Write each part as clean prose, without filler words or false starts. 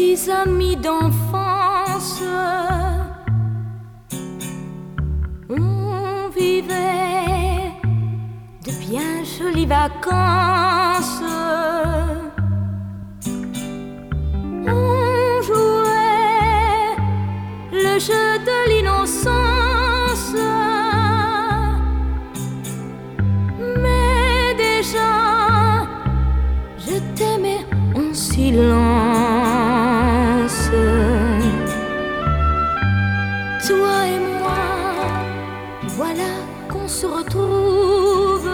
petits amis d'enfance, on vivait de bien jolies vacances. On jouait le jeu de l'innocence, mais déjà je t'aimais en silence. Toi et moi, voilà qu'on se retrouve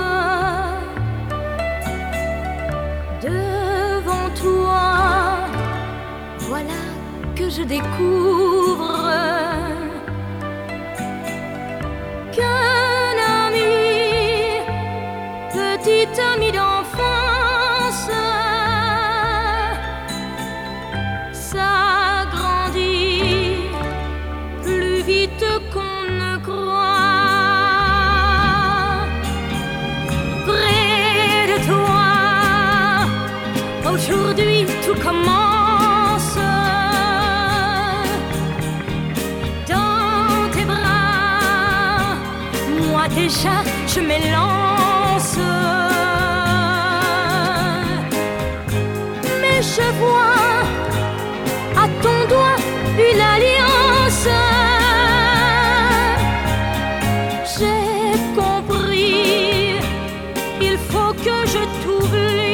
devant toi. Voilà que je découvre qu'un ami, petit ami d'enfance, s'agrandit plus vite qu'on ne croit. Près de toi, aujourd'hui tout commence. Dans tes bras, moi déjà je m'élance. Mais je vois à ton doigt une alliance. J'ai compris, il faut que je t'oublie.